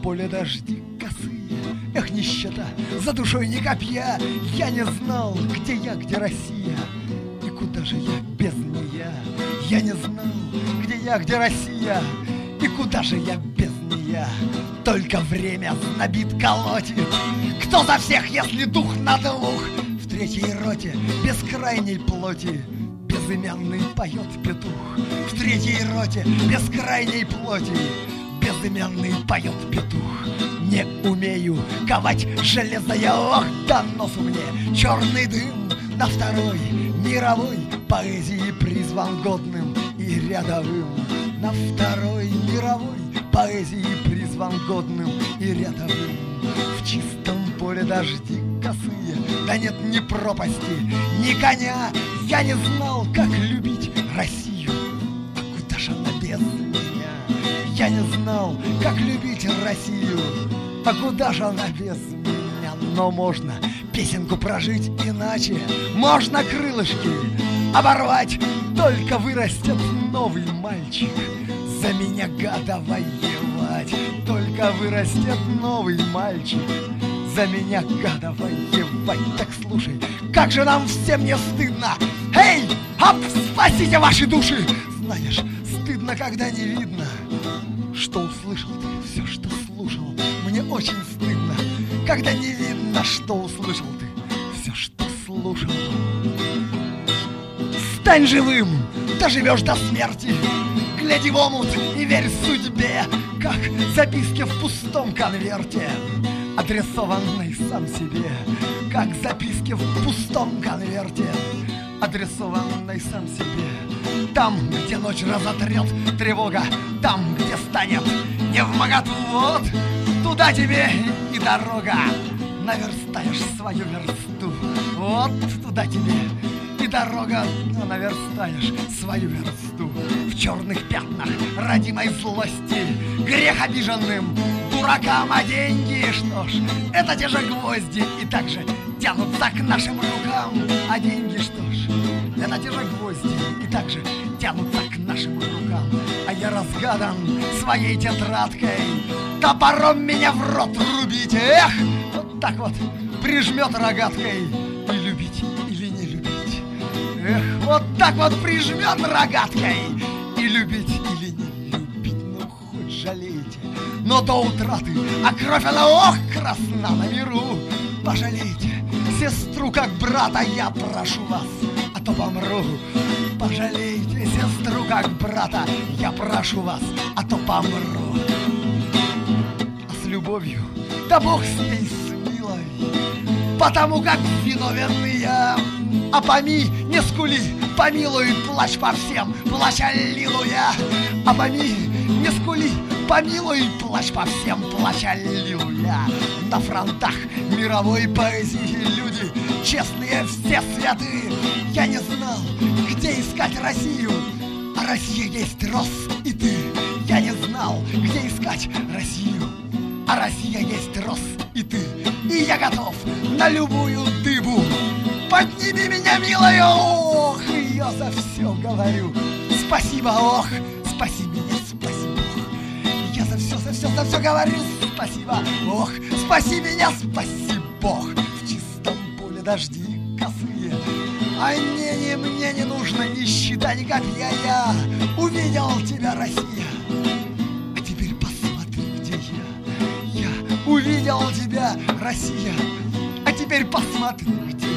поле дожди косые. Эх, нищета, за душой ни копья. Я не знал, где я, где Россия. И куда же я без нея? Я не знал, где я, где Россия. И куда же я без нея? Только время знобит, колотит. Кто за всех, если дух на двух? В третьей роте бескрайней плоти безымянный поет петух. В третьей роте бескрайней плоти безымянный поет петух. Не умею ковать железо я, ох, да носу мне черный дым. На второй мировой поэзии призван годным и рядовым. На второй мировой поэзии призван годным и рядовым. В чистом поле дожди косые, да нет ни пропасти, ни коня. Я не знал, как любить Россию, а куда ж она без меня? Я не знал, как любить Россию, а куда же она без меня? Но можно песенку прожить иначе, можно крылышки оборвать. Только вырастет новый мальчик за меня, гада, воевать. Только вырастет новый мальчик за меня, гада, воевать. Так слушай, как же нам всем не стыдно. Эй, ап, спасите ваши души. Знаешь, стыдно, когда не видно, что услышал ты, все, что слушал. Мне очень стыдно, когда не видно, что услышал ты, все, что слушал. Стань живым, доживешь до смерти. Гляди в омут и верь судьбе, как записки в пустом конверте, адресованной сам себе. Как записки в пустом конверте, адресованной сам себе. Там, где ночь разотрет тревога, там, где станет невмоготу, вот туда тебе и дорога. Наверстаешь свою версту, вот туда тебе и дорога, наверстаешь свою версту. В черных пятнах родимой злости, грех обиженным дуракам, а деньги, что ж, это те же гвозди, и так же тянутся к нашим рукам. А деньги, что ж, это те же гвозди, и так же тянутся к нашим рукам. А я разгадан своей тетрадкой, топором меня в рот рубите. Эх, вот так вот прижмет рогаткой, и любить или не любить. Эх, вот так вот прижмет рогаткой, и любить или не любить. Ну, хоть жалейте, но до утраты, а кровь она, ох, красна на миру. Пожалейте сестру как брата, я прошу вас, а то помру. Пожалейте сестру как брата, я прошу вас, а то помру. А с любовью, да Бог с ней, с милой, потому как виновен я. А поми, не скули, помилуй, плачь по всем, плачь, аллилуйя. А поми, не скули, помилуй, плачь по всем, плачь, аллилуйя. На фронтах мировой поэзии люди, честные все святые. Я не знал, где искать Россию, а Россия есть рос и ты. Я не знал, где искать Россию, а Россия есть рос и ты. И я готов на любую дыбу. Подними меня, милая, ох, я за все говорю спасибо, ох, спаси меня, спаси Бог. Я за все говорю спасибо, ох, спаси меня, спаси Бог. В чистом поле дожди косые, а мне не нужно ни щита, ни копья. Я увидел тебя, Россия, а теперь посмотри, где я. Я увидел тебя, Россия, а теперь посмотри, где